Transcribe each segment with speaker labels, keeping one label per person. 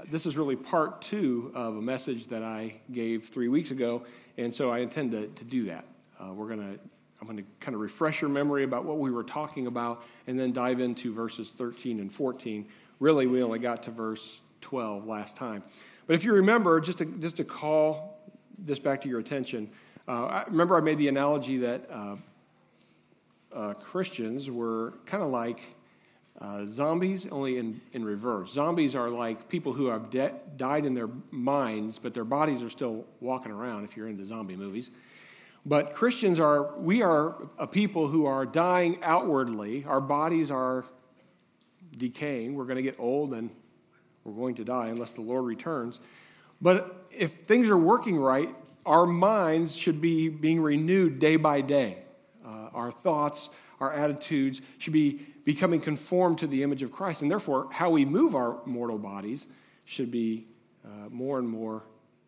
Speaker 1: this is really part 2 of a message that I gave 3 weeks ago, and so I intend to do that. I'm going to kind of refresh your memory about what we were talking about, and then dive into verses 13 and 14. Really, we only got to verse 12 last time. But if you remember, just to call this back to your attention, remember I made the analogy that Christians were kind of like zombies, only in reverse. Zombies are like people who have died in their minds, but their bodies are still walking around, if you're into zombie movies. But Christians we are a people who are dying outwardly. Our bodies are decaying. We're going to get old and we're going to die unless the Lord returns. But if things are working right, our minds should be being renewed day by day. Our thoughts, our attitudes should be becoming conformed to the image of Christ. And therefore, how we move our mortal bodies should be more and more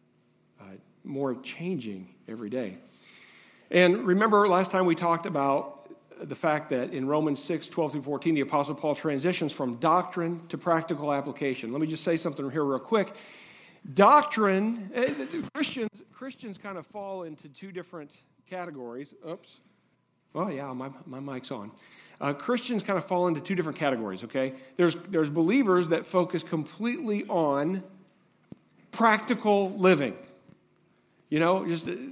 Speaker 1: changing every day. And remember, last time we talked about the fact that in Romans 6, 12 through 14, the Apostle Paul transitions from doctrine to practical application. Let me just say something here real quick. Doctrine, Christians kind of fall into 2 different categories. Oops. Oh, yeah, my mic's on. Christians kind of fall into 2 different categories, okay? There's believers that focus completely on practical living. You know,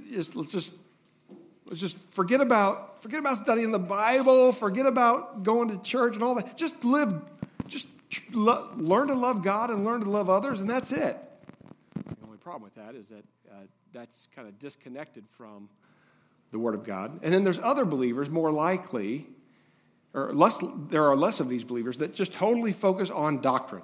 Speaker 1: let's just forget about studying the Bible, forget about going to church and all that. Just learn to love God and learn to love others, and that's it. The only problem with that is that that's kind of disconnected from the Word of God. And then there's other believers, more likely, or less. There are less of these believers that just totally focus on doctrine,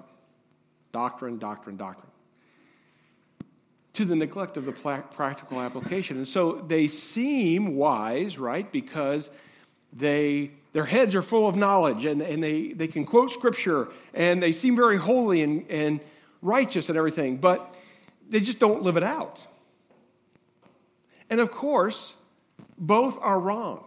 Speaker 1: to the neglect of the practical application. And so they seem wise, right, because their heads are full of knowledge, and they can quote Scripture, and they seem very holy and righteous and everything, but they just don't live it out. And of course, both are wrong.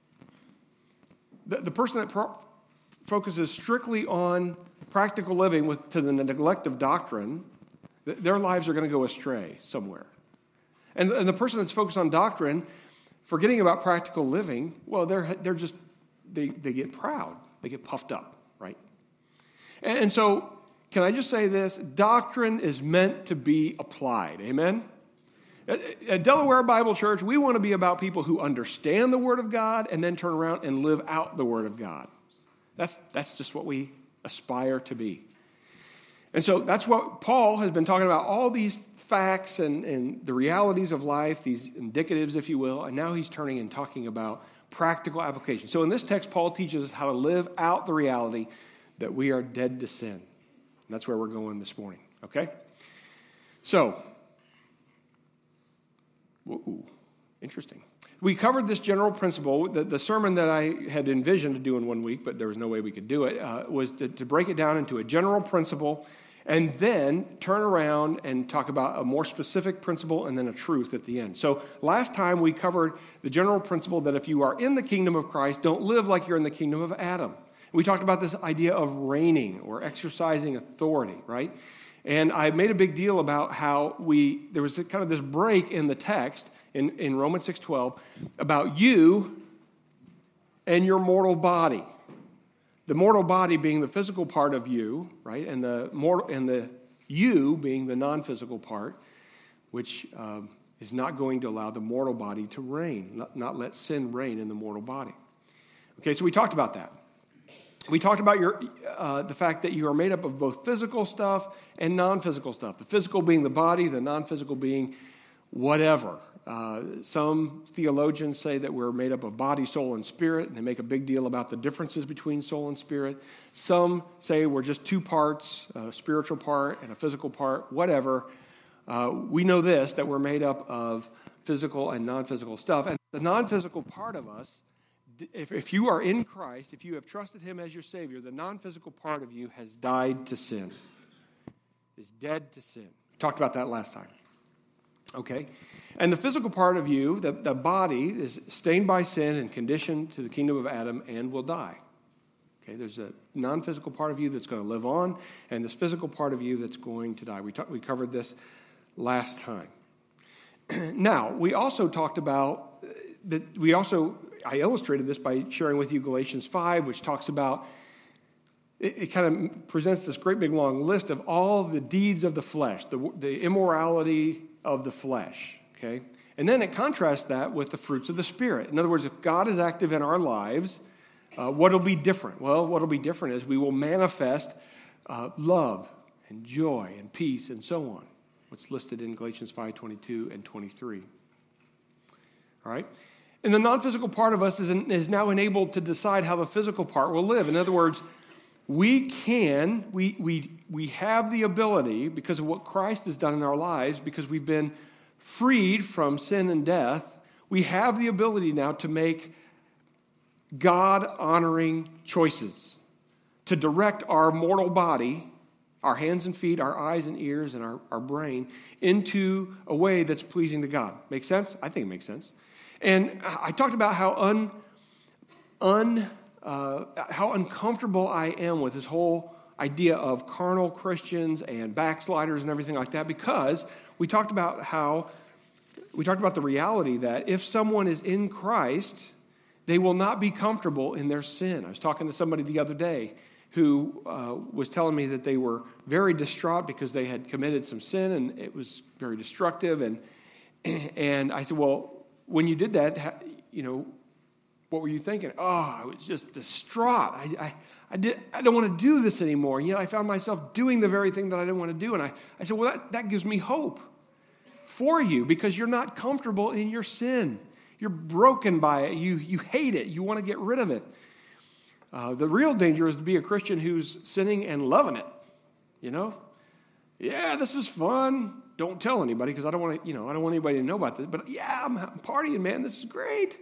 Speaker 1: The person that focuses strictly on practical living to the neglect of doctrine, their lives are going to go astray somewhere. And the person that's focused on doctrine, forgetting about practical living, well, they get proud. They get puffed up, right? And so, can I just say this? Doctrine is meant to be applied. Amen? At Delaware Bible Church, we want to be about people who understand the Word of God and then turn around and live out the Word of God. That's just what we aspire to be. And so that's what Paul has been talking about, all these facts and the realities of life, these indicatives, if you will, and now he's turning and talking about practical application. So in this text, Paul teaches us how to live out the reality that we are dead to sin. And that's where we're going this morning, okay? So, interesting. We covered this general principle. The sermon that I had envisioned to do in 1 week, but there was no way we could do it, was to break it down into a general principle and then turn around and talk about a more specific principle and then a truth at the end. So last time we covered the general principle that if you are in the kingdom of Christ, don't live like you're in the kingdom of Adam. We talked about this idea of reigning or exercising authority, right? And I made a big deal about how there was kind of this break in the text in Romans 6:12 about you and your mortal body. The mortal body being the physical part of you, right? And the you being the non-physical part, which is not going to allow the mortal body to reign, not let sin reign in the mortal body. Okay, so we talked about that. We talked about the fact that you are made up of both physical stuff and non-physical stuff. The physical being the body, the non-physical being whatever. Some theologians say that we're made up of body, soul, and spirit, and they make a big deal about the differences between soul and spirit. Some say we're just 2 parts, a spiritual part and a physical part, whatever. We know this, that we're made up of physical and non-physical stuff. And the non-physical part of us, if you are in Christ, if you have trusted Him as your Savior, the non-physical part of you has died to sin, is dead to sin. We talked about that last time. Okay? And the physical part of you, the body, is stained by sin and conditioned to the kingdom of Adam and will die. Okay, there's a non-physical part of you that's going to live on, and this physical part of you that's going to die. We covered this last time. Now, we also talked about that. I illustrated this by sharing with you Galatians 5, which talks about, it kind of presents this great big long list of all the deeds of the flesh, the immorality of the flesh, okay? And then it contrasts that with the fruits of the Spirit. In other words, if God is active in our lives, what will be different? Well, what will be different is we will manifest love and joy and peace and so on. What's listed in Galatians 5:22 and 23. All right? And the non-physical part of us is now enabled to decide how the physical part will live. In other words, we have the ability, because of what Christ has done in our lives, because we've been freed from sin and death, we have the ability now to make God-honoring choices, to direct our mortal body, our hands and feet, our eyes and ears, and our brain into a way that's pleasing to God. Make sense? I think it makes sense. And I talked about how uncomfortable I am with this whole idea of carnal Christians and backsliders and everything like that, because we talked about the reality that if someone is in Christ, they will not be comfortable in their sin. I was talking to somebody the other day who was telling me that they were very distraught because they had committed some sin and it was very destructive. And I said, well, when you did that, what were you thinking? Oh, I was just distraught. I don't want to do this anymore. And yet I found myself doing the very thing that I didn't want to do. And I said, well, that gives me hope for you, because you're not comfortable in your sin. You're broken by it. You hate it. You want to get rid of it. The real danger is to be a Christian who's sinning and loving it. Yeah, this is fun. Don't tell anybody, because I don't want anybody to know about this. But yeah, I'm partying, man. This is great.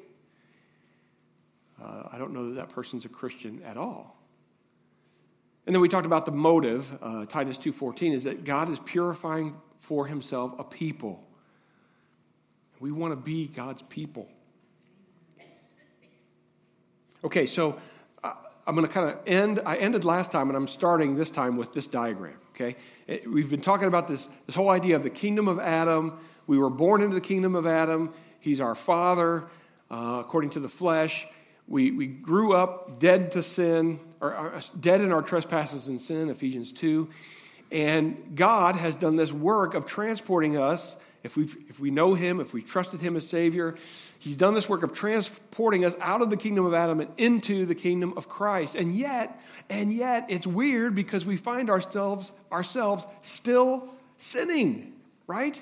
Speaker 1: I don't know that person's a Christian at all. And then we talked about the motive. Titus 2:14 is that God is purifying for himself a people. We want to be God's people. Okay, so I'm going to kind of end. I ended last time, and I'm starting this time with this diagram. Okay, we've been talking about this whole idea of the kingdom of Adam. We were born into the kingdom of Adam. He's our father, according to the flesh. We grew up dead to sin, or dead in our trespasses and sin, Ephesians 2. And God has done this work of transporting us. If we know him, if we trusted him as Savior, he's done this work of transporting us out of the kingdom of Adam and into the kingdom of Christ. And yet it's weird, because we find ourselves still sinning, right?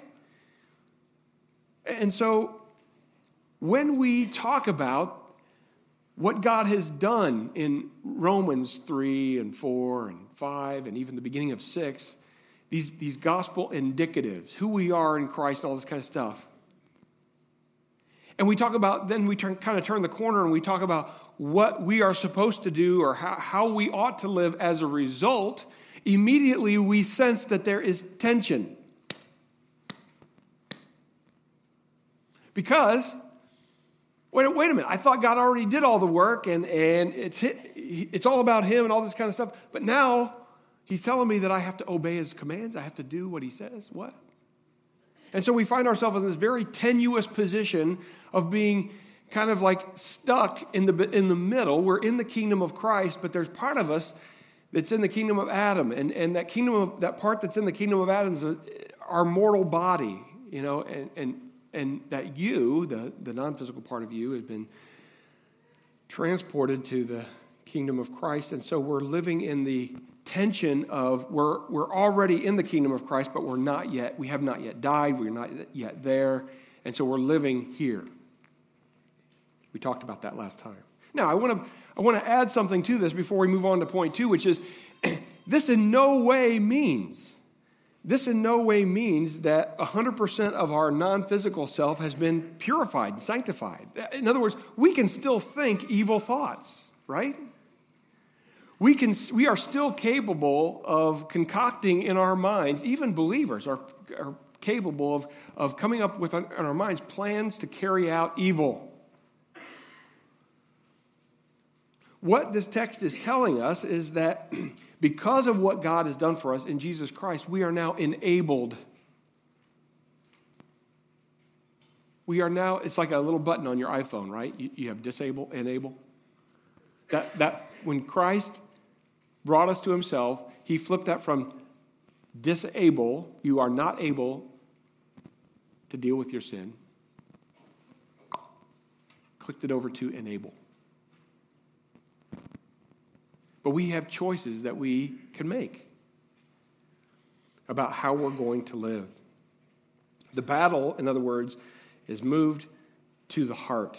Speaker 1: And so when we talk about what God has done in Romans 3 and 4 and 5 and even the beginning of 6, these gospel indicatives, who we are in Christ and all this kind of stuff. And we talk about, then we kind of turn the corner and we talk about what we are supposed to do, or how we ought to live as a result. Immediately we sense that there is tension. Because, wait a minute, I thought God already did all the work and it's all about him and all this kind of stuff. But now he's telling me that I have to obey his commands. I have to do what he says. What? And so we find ourselves in this very tenuous position of being kind of like stuck in the middle. We're in the kingdom of Christ, but there's part of us that's in the kingdom of Adam. And that part that's in the kingdom of Adam is our mortal body, and that the non-physical part of you, has been transported to the kingdom of Christ. And so we're living in the tension of we're already in the kingdom of Christ, but we have not yet died, we're not yet there, and so we're living here. We talked about that last time. Now, I want to add something to this before we move on to point 2, which is this in no way means that 100% of our non-physical self has been purified and sanctified. In other words, we can still think evil thoughts, right? We are still capable of concocting in our minds, even believers are capable of coming up with in our minds plans to carry out evil. what this text is telling us is that because of what God has done for us in Jesus Christ, we are now enabled. We are now, it's like a little button on your iPhone, right? You have disable, enable. That when Christ brought us to himself, he flipped that from disable, you are not able to deal with your sin, clicked it over to enable. But we have choices that we can make about how we're going to live. The battle, in other words, is moved to the heart.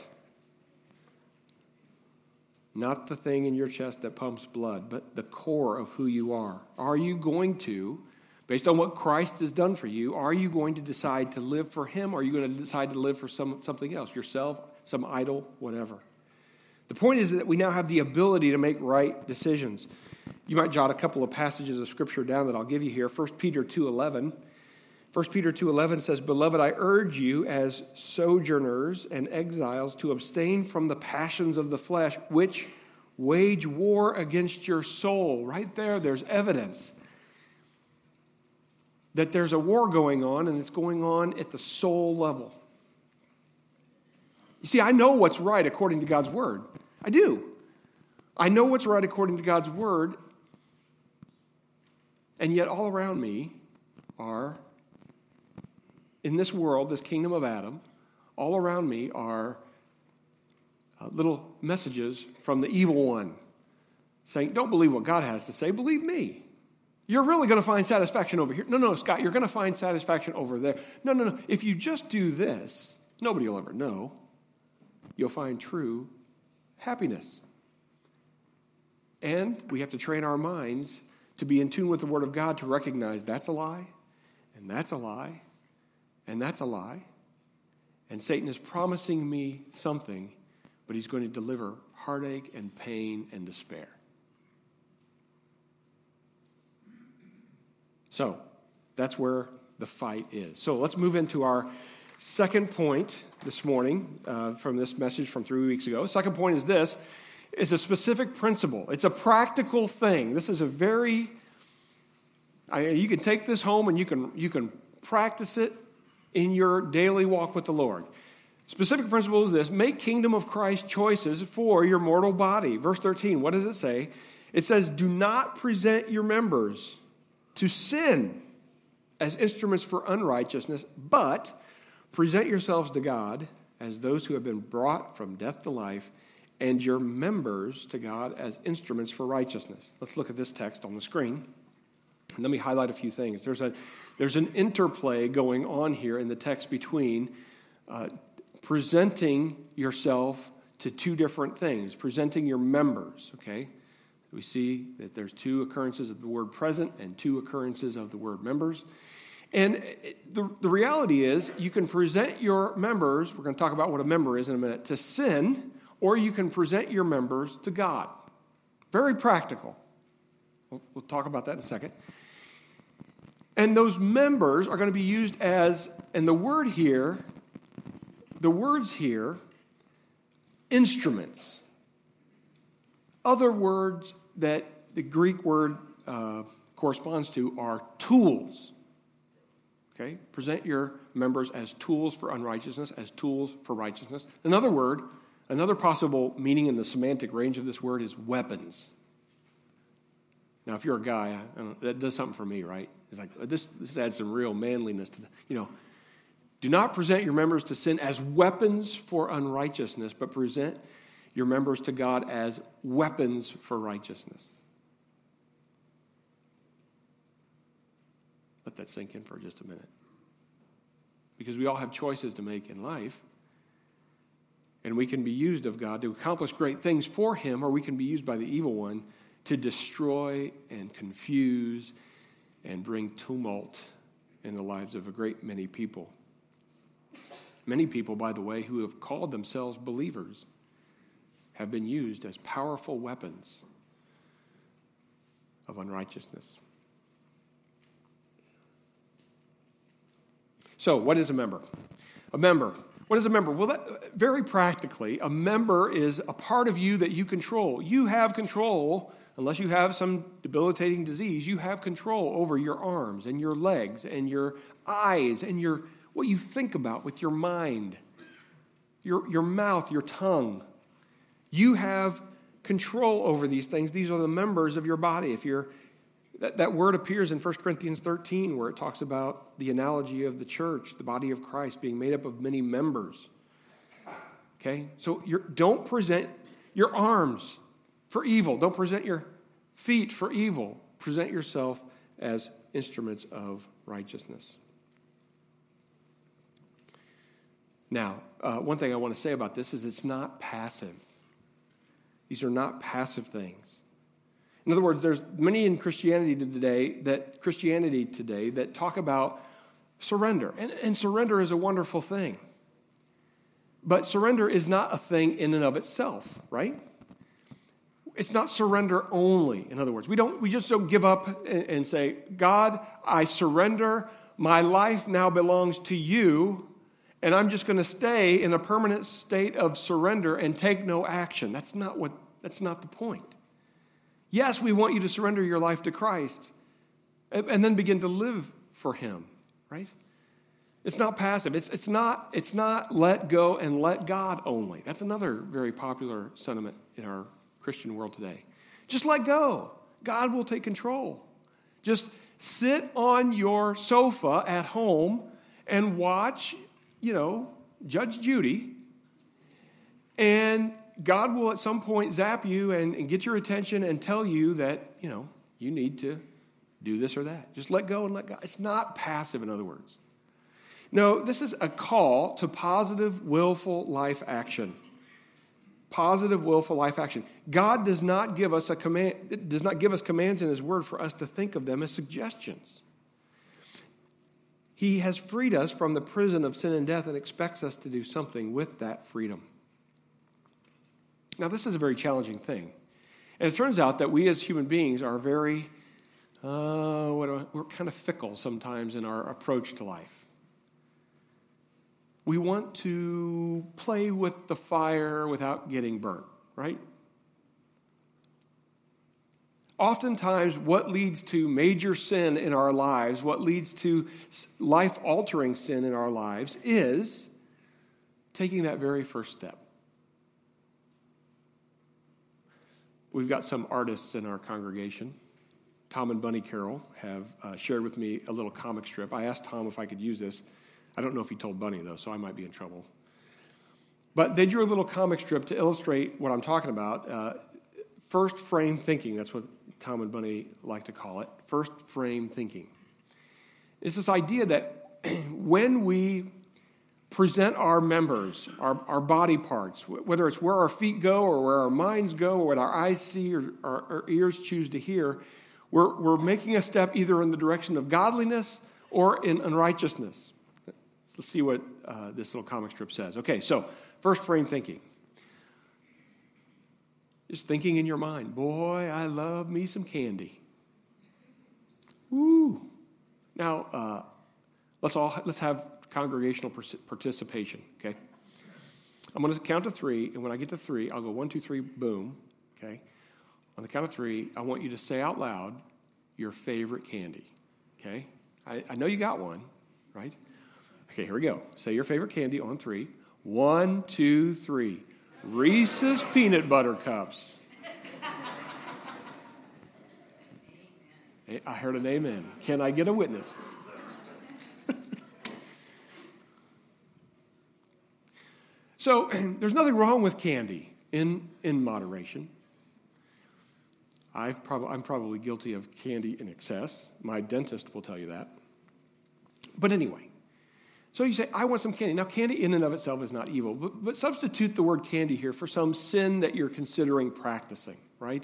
Speaker 1: Not the thing in your chest that pumps blood, but the core of who you are. Are you going to, based on what Christ has done for you, are you going to decide to live for him, or are you going to decide to live for something else, yourself, some idol, whatever? The point is that we now have the ability to make right decisions. You might jot a couple of passages of Scripture down that I'll give you here. 1 Peter 2:11. 1 Peter 2:11 says, "Beloved, I urge you as sojourners and exiles to abstain from the passions of the flesh, which wage war against your soul." Right there, there's evidence that there's a war going on, and it's going on at the soul level. You see, I know what's right according to God's word. I do. I know what's right according to God's word, and yet all around me are, in this world, this kingdom of Adam, all around me are little messages from the evil one saying, don't believe what God has to say, believe me. You're really going to find satisfaction over here. No, Scott, you're going to find satisfaction over there. No. If you just do this, nobody will ever know. You'll find true happiness. And we have to train our minds to be in tune with the Word of God to recognize that's a lie, and that's a lie, and that's a lie. And Satan is promising me something, but he's going to deliver heartache and pain and despair. So that's where the fight is. So let's move into our second point this morning from this message from 3 weeks ago. Second point is this. It's a specific principle. It's a practical thing. This is a very, you can take this home and you can practice it in your daily walk with the Lord. Specific principle is this: make kingdom of Christ choices for your mortal body. Verse 13, what does it say? It says, do not present your members to sin as instruments for unrighteousness, but present yourselves to God as those who have been brought from death to life, and your members to God as instruments for righteousness. Let's look at this text on the screen. And let me highlight a few things. There's an interplay going on here in the text between presenting yourself to two different things. Presenting your members, okay? We see that there's two occurrences of the word present and two occurrences of the word members. And the reality is you can present your members, we're going to talk about what a member is in a minute, to sin, or you can present your members to God. Very practical. We'll talk about that in a second. And those members are going to be used as, and the words here, instruments. Other words that the Greek word corresponds to are tools. Okay? Present your members as tools for unrighteousness, as tools for righteousness. Another possible meaning in the semantic range of this word is weapons. Now, if you're a guy, that does something for me, right? It's like, this adds some real manliness to do not present your members to sin as weapons for unrighteousness, but present your members to God as weapons for righteousness. Let that sink in for just a minute. Because we all have choices to make in life. And we can be used of God to accomplish great things for him, or we can be used by the evil one to destroy and confuse and bring tumult in the lives of a great many people. Many people, by the way, who have called themselves believers have been used as powerful weapons of unrighteousness. So, what is a member? A member. What is a member? Well, very practically, a member is a part of you that you control. You have control, unless you have some debilitating disease, you have control over your arms and your legs and your eyes and what you think about with your mind, your mouth, your tongue. You have control over these things. These are the members of your body. That word appears in 1 Corinthians 13, where it talks about the analogy of the church, the body of Christ, being made up of many members. Okay? So don't present your arms for evil. Don't present your feet for evil. Present yourself as instruments of righteousness. Now, one thing I want to say about this is it's not passive. These are not passive things. In other words, there's many in Christianity today that talk about surrender. And surrender is a wonderful thing. But surrender is not a thing in and of itself, right? It's not surrender only. In other words, we just don't give up and say, God, I surrender. My life now belongs to you. And I'm just going to stay in a permanent state of surrender and take no action. That's not the point. Yes, we want you to surrender your life to Christ and then begin to live for him, right? It's not passive. It's not let go and let God only. That's another very popular sentiment in our Christian world today. Just let go. God will take control. Just sit on your sofa at home and watch, Judge Judy, and God will at some point zap you and get your attention and tell you that, you need to do this or that. Just let go and let God. It's not passive, in other words. No, this is a call to positive, willful life action. Positive, willful life action. God does not give us commands in his word for us to think of them as suggestions. He has freed us from the prison of sin and death and expects us to do something with that freedom. Now, this is a very challenging thing. And it turns out that we as human beings are very, we're kind of fickle sometimes in our approach to life. We want to play with the fire without getting burnt, right? Oftentimes, what leads to major sin in our lives, what leads to life-altering sin in our lives is taking that very first step. We've got some artists in our congregation. Tom and Bunny Carroll have shared with me a little comic strip. I asked Tom if I could use this. I don't know if he told Bunny, though, so I might be in trouble. But they drew a little comic strip to illustrate what I'm talking about. First frame thinking, that's what Tom and Bunny like to call it. First frame thinking. It's this idea that when we present our members, our body parts, whether it's where our feet go or where our minds go or what our eyes see or our ears choose to hear, we're making a step either in the direction of godliness or in unrighteousness. Let's see what this little comic strip says. Okay, so first frame thinking. Just thinking in your mind, boy, I love me some candy. Woo! Now, let's have congregational participation, okay? I'm going to count to 3, and when I get to 3, I'll go 1, 2, 3, boom, okay? On the count of 3, I want you to say out loud your favorite candy, okay? I know you got one, right? Okay, here we go. Say your favorite candy on 3. 1, 2, 3. Reese's Peanut Butter Cups. I heard an amen. Can I get a witness? So there's nothing wrong with candy in moderation. I'm probably guilty of candy in excess. My dentist will tell you that. But anyway, so you say, I want some candy. Now, candy in and of itself is not evil, but substitute the word candy here for some sin that you're considering practicing, right?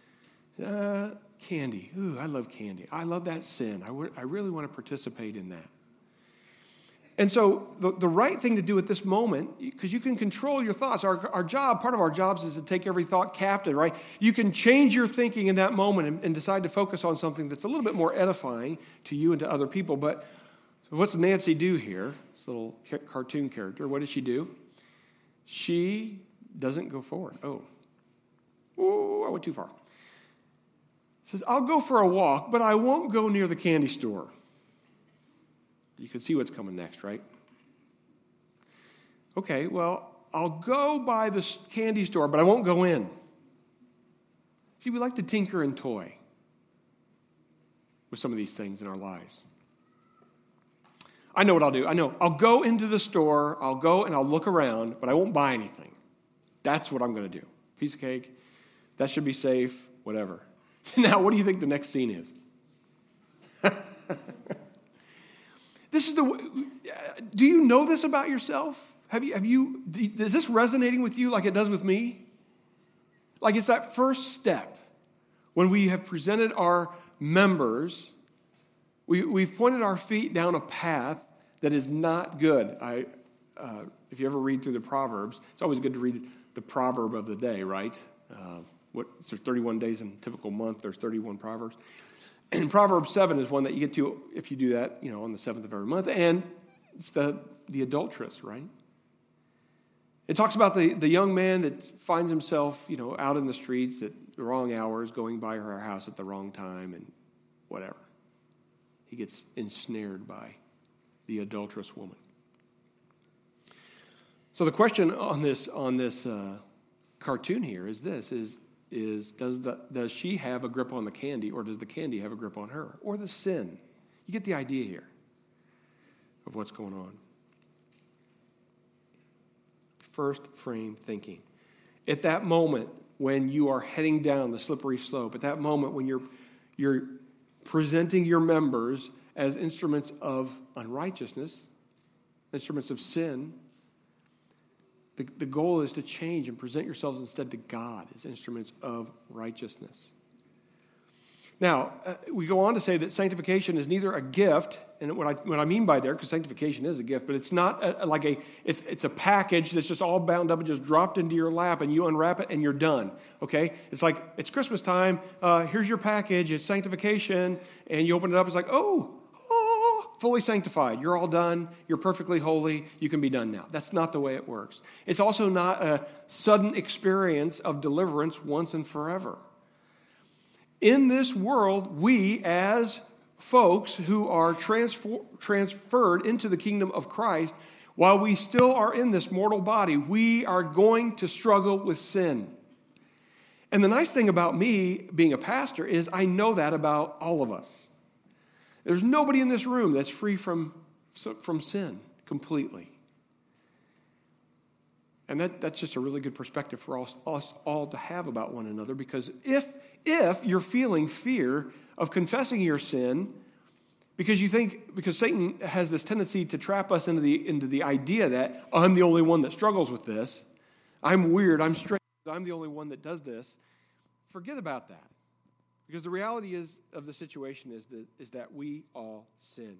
Speaker 1: Candy. Ooh, I love candy. I love that sin. I really want to participate in that. And so the right thing to do at this moment, because you can control your thoughts. Our job, part of our jobs is to take every thought captive, right? You can change your thinking in that moment and decide to focus on something that's a little bit more edifying to you and to other people. But What's Nancy do here? This little cartoon character. What does she do? She doesn't go forward. Oh, I went too far. Says, I'll go for a walk, but I won't go near the candy store. You can see what's coming next, right? Okay, well, I'll go by the candy store, but I won't go in. See, we like to tinker and toy with some of these things in our lives. I know what I'll do. I'll go into the store, I'll go and I'll look around, but I won't buy anything. That's what I'm going to do. Piece of cake, that should be safe, whatever. Now, what do you think the next scene is? Do you know this about yourself? Is this resonating with you like it does with me? Like it's that first step when we have presented our members, we've pointed our feet down a path that is not good. If you ever read through the Proverbs, it's always good to read the proverb of the day, right? There's 31 days in a typical month. There's 31 proverbs. And Proverbs 7 is one that you get to if you do that, on the 7th of every month. And it's the adulteress, right? It talks about the young man that finds himself, out in the streets at the wrong hours, going by her house at the wrong time and whatever. He gets ensnared by the adulterous woman. So the question on this cartoon here is this: does she have a grip on the candy, or does the candy have a grip on her, or the sin? You get the idea here of what's going on. First frame thinking. At that moment when you are heading down the slippery slope, at that moment when you're presenting your members as instruments of unrighteousness, instruments of sin, the goal is to change and present yourselves instead to God as instruments of righteousness. Now, we go on to say that sanctification is neither a gift, and what I mean by there, because sanctification is a gift, but it's not it's a package that's just all bound up and just dropped into your lap, and you unwrap it and you're done. Okay, it's like it's Christmas time. Here's your package. It's sanctification, and you open it up. It's like fully sanctified. You're all done. You're perfectly holy. You can be done now. That's not the way it works. It's also not a sudden experience of deliverance once and forever. In this world, we as folks who are transferred into the kingdom of Christ, while we still are in this mortal body, we are going to struggle with sin. And the nice thing about me being a pastor is I know that about all of us. There's nobody in this room that's free from sin completely. And that's just a really good perspective for us all to have about one another, because if you're feeling fear of confessing your sin, because Satan has this tendency to trap us into the idea that I'm the only one that struggles with this, I'm weird, I'm strange, I'm the only one that does this, forget about that. Because the reality of the situation is that we all sin.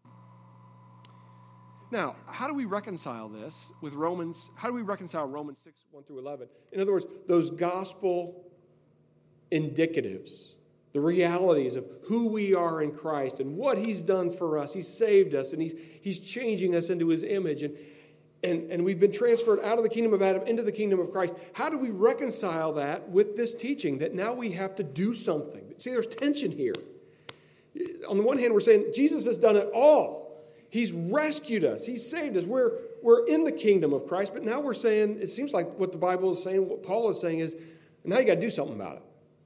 Speaker 1: Now, how do we reconcile this with Romans? How do we reconcile Romans 6, 1 through 11? In other words, those gospel indicatives, the realities of who we are in Christ and what He's done for us. He's saved us, and He's changing us into His image. And we've been transferred out of the kingdom of Adam into the kingdom of Christ. How do we reconcile that with this teaching that now we have to do something? See, there's tension here. On the one hand, we're saying Jesus has done it all. He's rescued us. He's saved us. We're in the kingdom of Christ. But now we're saying, it seems like what the Bible is saying, what Paul is saying is, now you got to do something about it.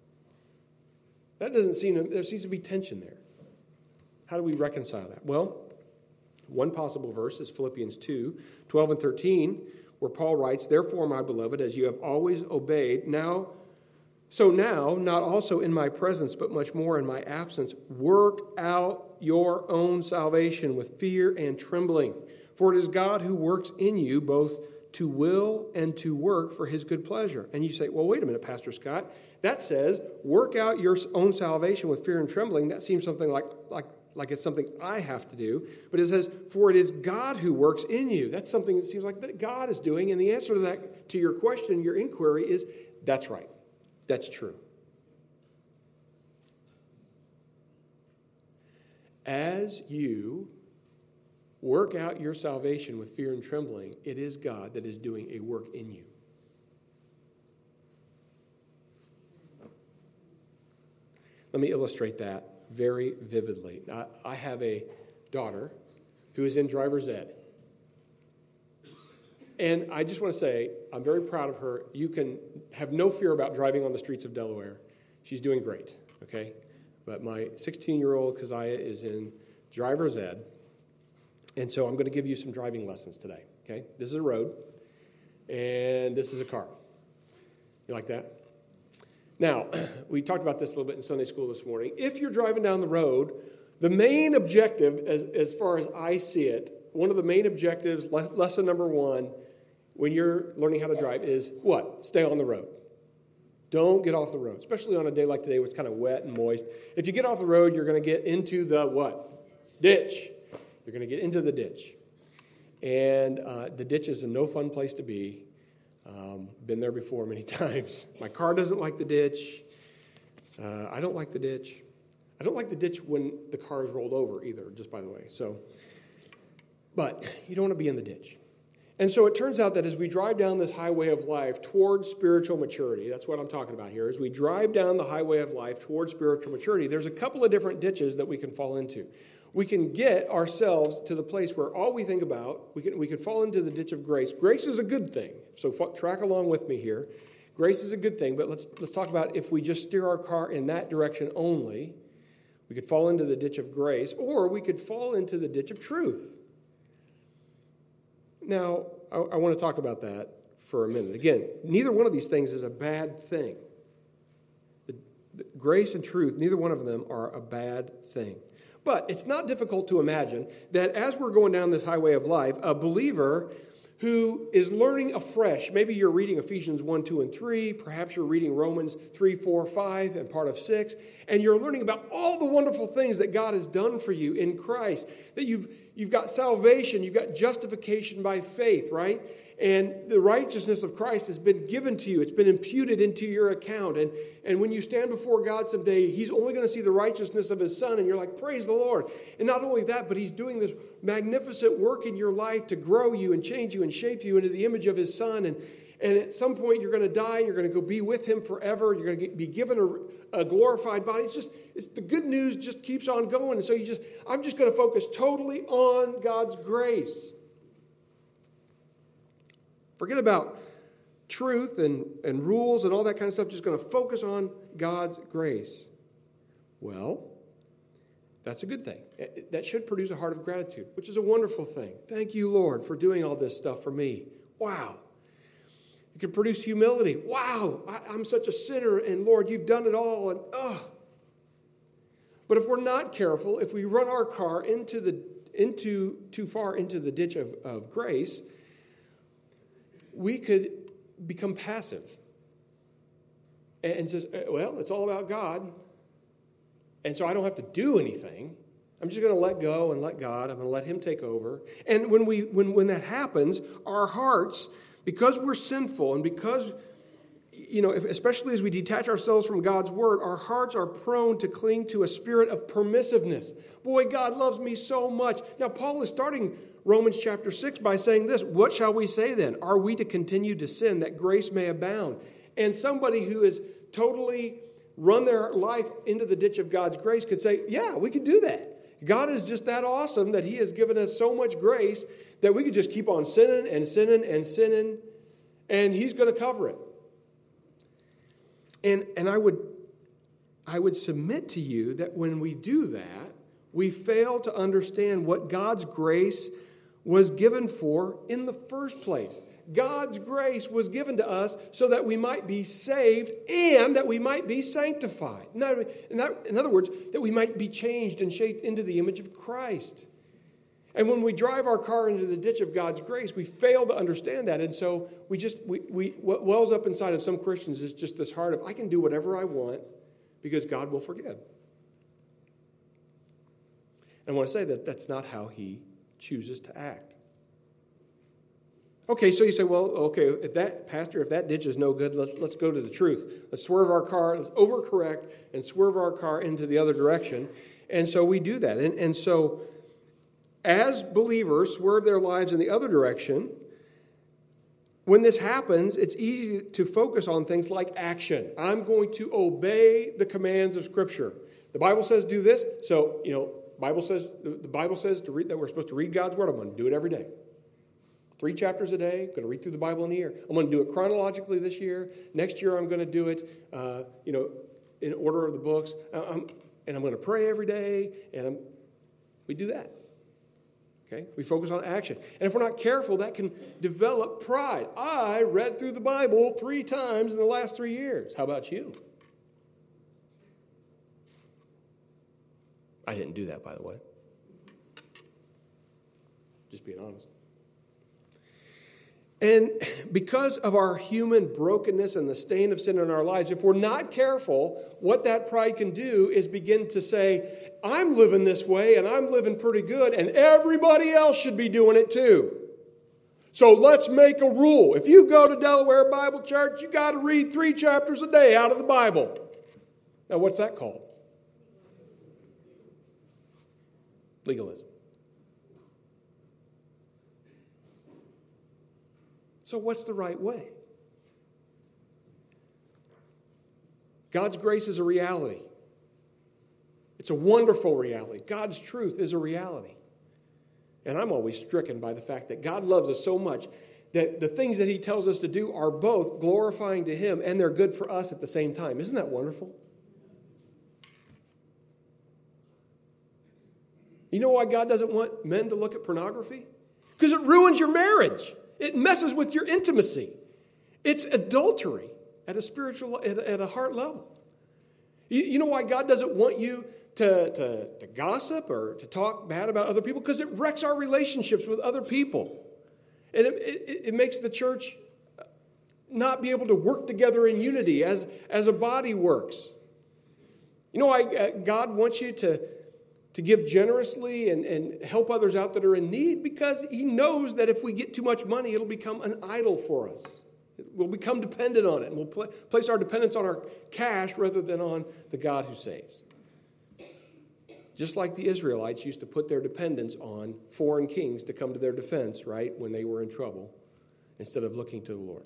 Speaker 1: There seems to be tension there. How do we reconcile that? Well, one possible verse is Philippians 2, 12 and 13, where Paul writes, "Therefore, my beloved, as you have always obeyed, now, not also in my presence, but much more in my absence, work out your own salvation with fear and trembling. For it is God who works in you both to will and to work for His good pleasure." And you say, well, wait a minute, Pastor Scott. That says, work out your own salvation with fear and trembling. That seems something like it's something I have to do. But it says, for it is God who works in you. That's something that seems like that God is doing. And the answer to that, to your question, your inquiry is, that's right. That's true. As you
Speaker 2: Work out your salvation with fear and trembling. It is God that is doing a work in you. Let me illustrate that very vividly. I have a daughter who is in driver's ed. And I just want to say, I'm very proud of her. You can have no fear about driving on the streets of Delaware. She's doing great, okay? But my 16-year-old Keziah is in driver's ed. And so I'm going to give you some driving lessons today, okay? This is a road, and this is a car. You like that? Now, we talked about this a little bit in Sunday school this morning. If you're driving down the road, the main objective, as far as I see it, one of the main objectives, lesson number one, when you're learning how to drive is what? Stay on the road. Don't get off the road, especially on a day like today where it's kind of wet and moist. If you get off the road, you're going to get into the what? Ditch. You're going to get into the ditch. And the ditch is a no fun place to be. Been there before many times. My car doesn't like the ditch. I don't like the ditch. I don't like the ditch when the car is rolled over either, just by the way. But you don't want to be in the ditch. And so it turns out that as we drive down this highway of life towards spiritual maturity, that's what I'm talking about here, as we drive down the highway of life towards spiritual maturity, there's a couple of different ditches that we can fall into. We can get ourselves to the place where all we think about, we can fall into the ditch of grace. Grace is a good thing, so track along with me here. Grace is a good thing, but let's talk about if we just steer our car in that direction only, we could fall into the ditch of grace, or we could fall into the ditch of truth. Now, I want to talk about that for a minute. Again, neither one of these things is a bad thing. The grace and truth, neither one of them are a bad thing. But it's not difficult to imagine that as we're going down this highway of life, a believer who is learning afresh, maybe you're reading Ephesians 1, 2, and 3, perhaps you're reading Romans 3, 4, 5, and part of 6, and you're learning about all the wonderful things that God has done for you in Christ, that you've got salvation, you've got justification by faith, right? And the righteousness of Christ has been given to you. It's been imputed into your account. And when you stand before God someday, He's only going to see the righteousness of His Son. And you're like, praise the Lord. And not only that, but He's doing this magnificent work in your life to grow you and change you and shape you into the image of His Son. And at some point, you're going to die. And you're going to go be with Him forever. You're going to be given a glorified body. It's the good news just keeps on going. And so I'm just going to focus totally on God's grace. Forget about truth and rules and all that kind of stuff. Just going to focus on God's grace. Well, that's a good thing. That should produce a heart of gratitude, which is a wonderful thing. Thank you, Lord, for doing all this stuff for me. Wow. It can produce humility. Wow, I'm such a sinner, and Lord, you've done it all. And But if we're not careful, if we run our car too far into the ditch of grace, we could become passive and says, well, it's all about God, and so I don't have to do anything. I'm just going to let go and let God. I'm going to let Him take over. And when that happens, our hearts, because we're sinful and because, especially as we detach ourselves from God's word, our hearts are prone to cling to a spirit of permissiveness. Boy, God loves me so much. Now, Paul is starting Romans chapter 6 by saying this, what shall we say then? Are we to continue to sin that grace may abound? And somebody who has totally run their life into the ditch of God's grace could say, yeah, we could do that. God is just that awesome that He has given us so much grace that we could just keep on sinning and sinning and sinning, and He's going to cover it. And I would submit to you that when we do that, we fail to understand what God's grace was given for in the first place. God's grace was given to us so that we might be saved and that we might be sanctified. In other words, that we might be changed and shaped into the image of Christ. And when we drive our car into the ditch of God's grace, we fail to understand that. And so what wells up inside of some Christians is just this heart of, I can do whatever I want because God will forgive. And I want to say that that's not how He chooses to act. Okay, so you say, well, okay, if that ditch is no good, let's go to the truth. Let's swerve our car, let's overcorrect and swerve our car into the other direction. And so we do that. And so as believers, swerve their lives in the other direction, when this happens, it's easy to focus on things like action. I'm going to obey the commands of Scripture. The Bible says do this, so, the Bible says to read that we're supposed to read God's Word. I'm going to do it every day. 3 chapters a day. I'm going to read through the Bible in a year. I'm going to do it chronologically this year. Next year I'm going to do it, in order of the books. And I'm going to pray every day. And we do that. Okay? We focus on action. And if we're not careful, that can develop pride. I read through the Bible 3 times in the last 3 years. How about you? I didn't do that, by the way. Just being honest. And because of our human brokenness and the stain of sin in our lives, if we're not careful, what that pride can do is begin to say, I'm living this way and I'm living pretty good and everybody else should be doing it too. So let's make a rule. If you go to Delaware Bible Church, you got to read 3 chapters a day out of the Bible. Now, what's that called? Legalism. So what's the right way? God's grace is a reality. It's a wonderful reality. God's truth is a reality. And I'm always stricken by the fact that God loves us so much that the things that He tells us to do are both glorifying to Him and they're good for us at the same time. Isn't that wonderful? You know why God doesn't want men to look at pornography? Because it ruins your marriage. It messes with your intimacy. It's adultery at a spiritual, at a heart level. You know why God doesn't want you to gossip or to talk bad about other people? Because it wrecks our relationships with other people. And it makes the church not be able to work together in unity as a body works. You know why God wants you to give generously and help others out that are in need? Because He knows that if we get too much money, it'll become an idol for us. We'll become dependent on it, and we'll place our dependence on our cash rather than on the God who saves. Just like the Israelites used to put their dependence on foreign kings to come to their defense, right, when they were in trouble, instead of looking to the Lord.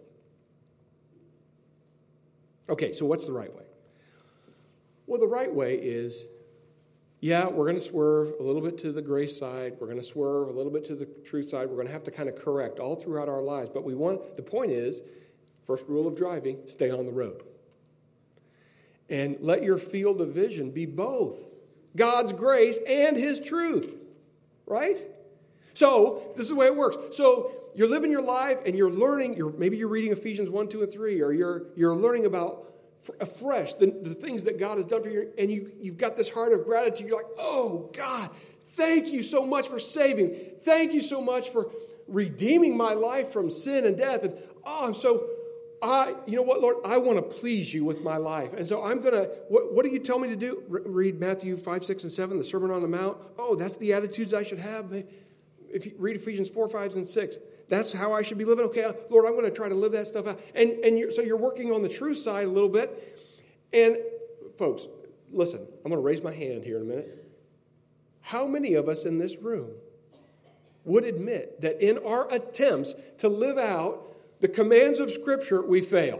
Speaker 2: Okay, so what's the right way? Well, the right way is, yeah, we're going to swerve a little bit to the grace side. We're going to swerve a little bit to the truth side. We're going to have to kind of correct all throughout our lives. But the point is, first rule of driving, stay on the road. And let your field of vision be both God's grace and His truth. Right? So, this is the way it works. So, you're living your life and you're learning, maybe you're reading Ephesians 1, 2, and 3, or you're learning about afresh the things that God has done for you, and you've got this heart of gratitude. You're like, oh, God, thank you so much for saving me. Thank you so much for redeeming my life from sin and death. And you know what, Lord, I want to please you with my life. And so I'm going to, what do you tell me to do? Read Matthew 5, 6, and 7, the Sermon on the Mount. Oh, that's the attitudes I should have. If you read Ephesians 4, 5, and 6, that's how I should be living. Okay, Lord, I'm going to try to live that stuff out. So you're working on the truth side a little bit. And folks, listen, I'm going to raise my hand here in a minute. How many of us in this room would admit that in our attempts to live out the commands of Scripture, we fail?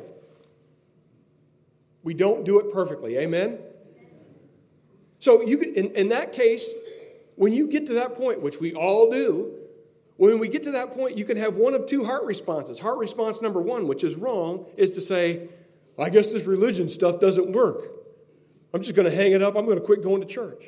Speaker 2: We don't do it perfectly. Amen? So you can, in that case, when you get to that point, which we all do, when we get to that point, you can have one of 2 heart responses. Heart response number 1, which is wrong, is to say, I guess this religion stuff doesn't work. I'm just going to hang it up. I'm going to quit going to church.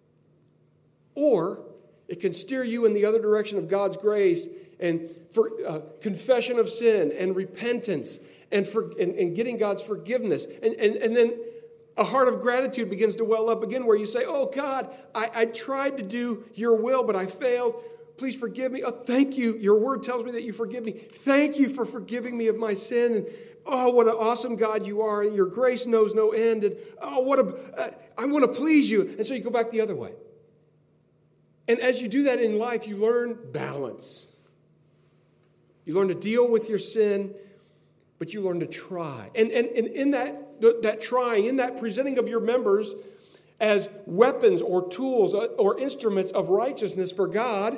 Speaker 2: Or it can steer you in the other direction of God's grace and for confession of sin and repentance and getting God's forgiveness. And then a heart of gratitude begins to well up again where you say, oh, God, I tried to do your will, but I failed. Please forgive me. Oh, thank you. Your word tells me that you forgive me. Thank you for forgiving me of my sin. And oh, what an awesome God you are. And your grace knows no end. And oh, I want to please you. And so you go back the other way. And as you do that in life, you learn balance. You learn to deal with your sin, but you learn to try. And in that trying, in that presenting of your members as weapons or tools or instruments of righteousness for God,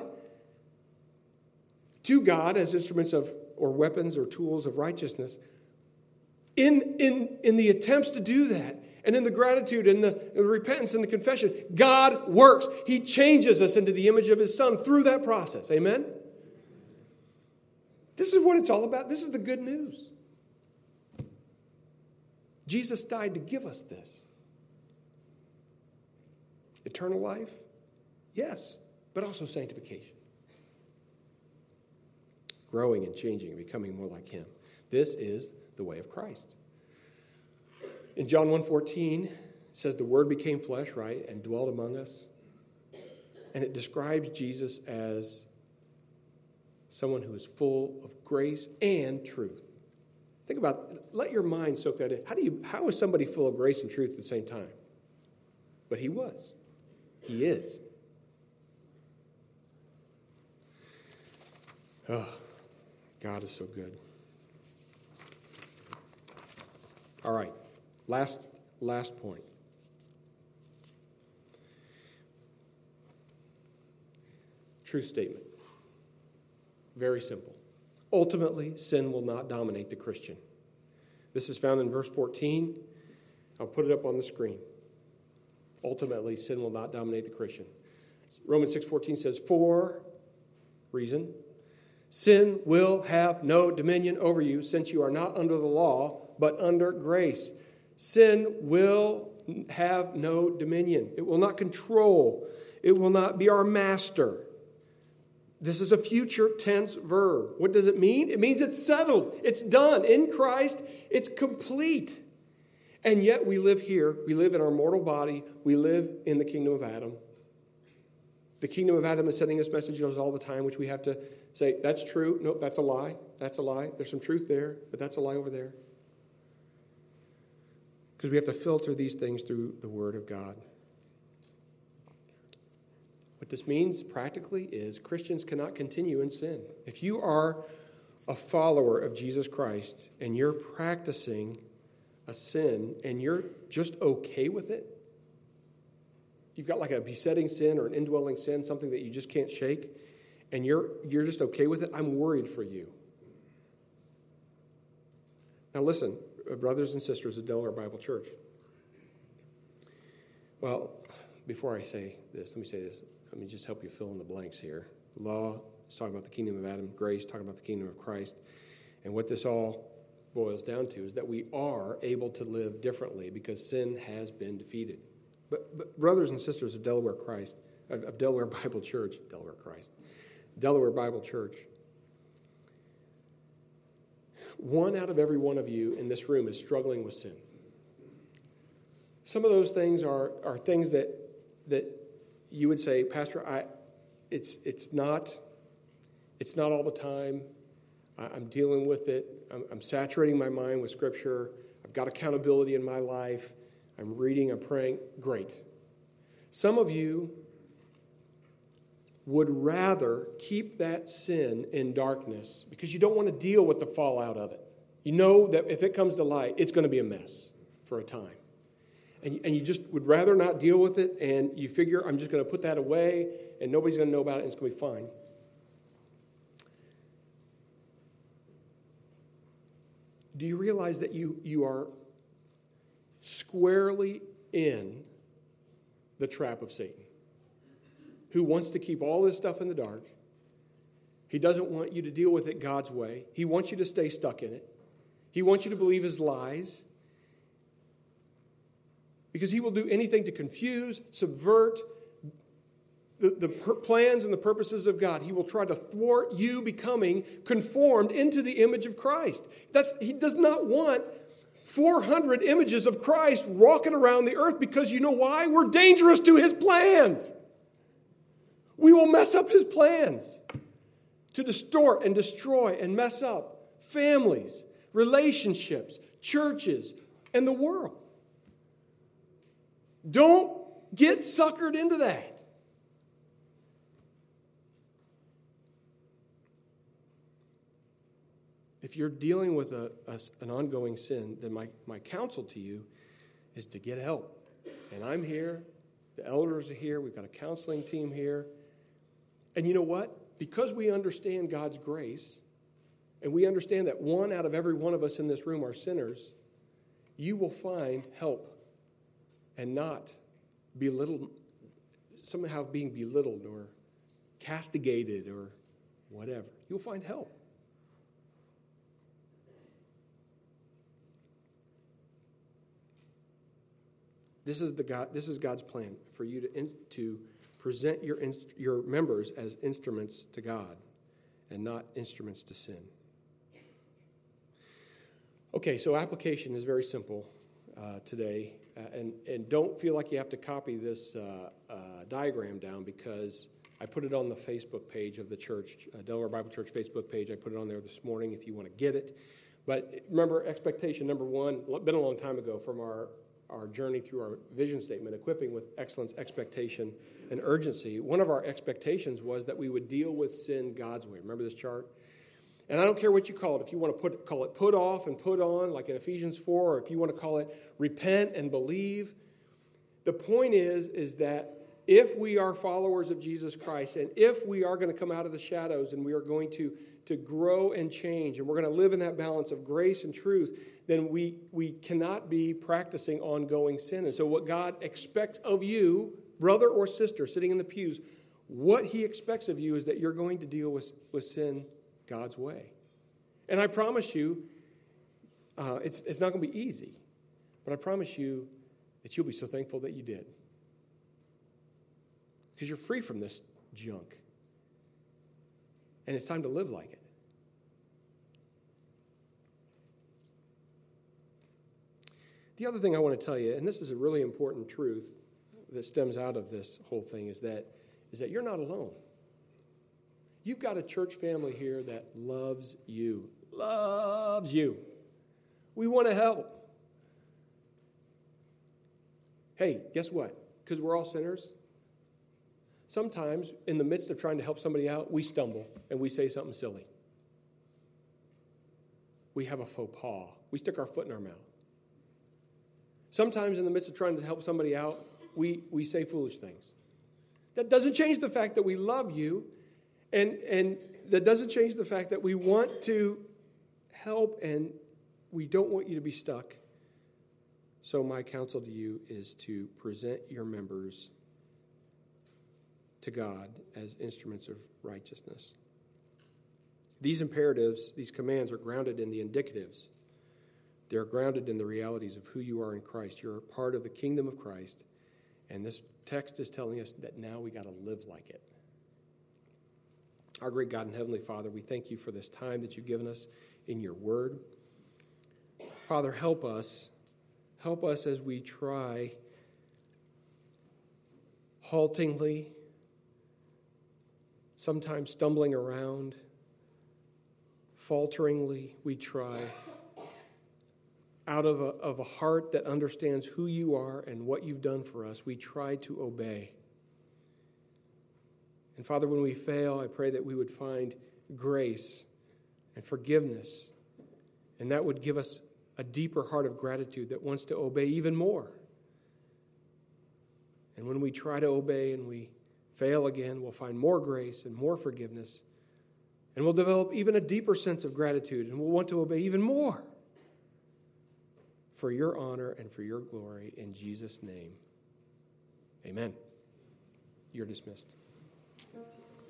Speaker 2: to God as instruments of or weapons or tools of righteousness. In the attempts to do that, and in the gratitude and the repentance and the confession, God works. He changes us into the image of His Son through that process. Amen? This is what it's all about. This is the good news. Jesus died to give us this. Eternal life? Yes, but also sanctification. Growing and changing and becoming more like Him. This is the way of Christ. In John 1:14, it says the Word became flesh, right, and dwelt among us. And it describes Jesus as someone who is full of grace and truth. Think about it. Let your mind soak that in. How is somebody full of grace and truth at the same time? But He was. He is. Oh, God is so good. All right. Last point. Truth statement. Very simple. Ultimately, sin will not dominate the Christian. This is found in verse 14. I'll put it up on the screen. Ultimately, sin will not dominate the Christian. Romans 6:14 says, for reason, sin will have no dominion over you, since you are not under the law, but under grace. Sin will have no dominion. It will not control. It will not be our master. This is a future tense verb. What does it mean? It means it's settled. It's done. In Christ, it's complete. And yet we live here. We live in our mortal body. We live in the kingdom of Adam. The kingdom of Adam is sending us messages all the time, which we have to say, that's true. Nope, that's a lie. That's a lie. There's some truth there, but that's a lie over there. Because we have to filter these things through the Word of God. What this means practically is Christians cannot continue in sin. If you are a follower of Jesus Christ and you're practicing a sin and you're just okay with it, you've got like a besetting sin or an indwelling sin, something that you just can't shake, and you're just okay with it, I'm worried for you. Now listen, brothers and sisters of Delaware Bible Church. Well, before I say this, let me say this. Let me just help you fill in the blanks here. Law is talking about the kingdom of Adam. Grace, talking about the kingdom of Christ. And what this all boils down to is that we are able to live differently because sin has been defeated. But brothers and sisters of Delaware Bible Church, Delaware Bible Church, one out of every one of you in this room is struggling with sin. Some of those things are things that you would say, Pastor, it's not all the time. I'm dealing with it. I'm saturating my mind with Scripture. I've got accountability in my life. I'm reading, I'm praying. Great. Some of you would rather keep that sin in darkness because you don't want to deal with the fallout of it. You know that if it comes to light, it's going to be a mess for a time. And you just would rather not deal with it, and you figure, I'm just going to put that away, and nobody's going to know about it, and it's going to be fine. Do you realize that you are squarely in the trap of Satan, who wants to keep all this stuff in the dark? He doesn't want you to deal with it God's way. He wants you to stay stuck in it. He wants you to believe his lies. Because he will do anything to confuse, subvert the plans and the purposes of God. He will try to thwart you becoming conformed into the image of Christ. He does not want 400 images of Christ walking around the earth because you know why? We're dangerous to his plans. We will mess up his plans to distort and destroy and mess up families, relationships, churches, and the world. Don't get suckered into that. If you're dealing with an ongoing sin, then my counsel to you is to get help. And I'm here The elders are here. We've got a counseling team here. And you know what? Because we understand God's grace, and we understand that one out of every one of us in this room are sinners, you will find help and not somehow being belittled or castigated or whatever. You'll find help. This is God's plan for you to present your members as instruments to God and not instruments to sin. Okay, so application is very simple today, and don't feel like you have to copy this diagram down, because I put it on the Facebook page of the church, Delaware Bible Church Facebook page. I put it on there this morning if you want to get it. But remember, expectation number one, been a long time ago from our journey through our vision statement, equipping with excellence, expectation, and urgency. One of our expectations was that we would deal with sin God's way. Remember this chart? And I don't care what you call it. If you want to call it put off and put on, like in Ephesians 4, or if you want to call it repent and believe, the point is that if we are followers of Jesus Christ, and if we are going to come out of the shadows and we are going to grow and change, and we're going to live in that balance of grace and truth, then we cannot be practicing ongoing sin. And so what God expects of you, brother or sister sitting in the pews, what he expects of you is that you're going to deal with sin God's way. And I promise you, it's not going to be easy, but I promise you that you'll be so thankful that you did. Because you're free from this junk. And it's time to live like it. The other thing I want to tell you, and this is a really important truth that stems out of this whole thing, is that you're not alone. You've got a church family here that loves you. Loves you. We want to help. Hey, guess what? Because we're all sinners, sometimes in the midst of trying to help somebody out, we stumble and we say something silly. We have a faux pas. We stick our foot in our mouth. Sometimes in the midst of trying to help somebody out, we say foolish things. That doesn't change the fact that we love you, and that doesn't change the fact that we want to help and we don't want you to be stuck. So my counsel to you is to present your members to God as instruments of righteousness. These imperatives, these commands are grounded in the indicatives. They're grounded in the realities of who you are in Christ. You're a part of the kingdom of Christ. And this text is telling us that now we got to live like it. Our great God and Heavenly Father, we thank you for this time that you've given us in your word. Father, help us. Help us as we try haltingly, sometimes stumbling around, falteringly, we try, out of a heart that understands who you are and what you've done for us, we try to obey. And Father, when we fail, I pray that we would find grace and forgiveness, and that would give us a deeper heart of gratitude that wants to obey even more. And when we try to obey and we fail again, we'll find more grace and more forgiveness, and we'll develop even a deeper sense of gratitude, and we'll want to obey even more for your honor and for your glory. In Jesus' name, amen. You're dismissed.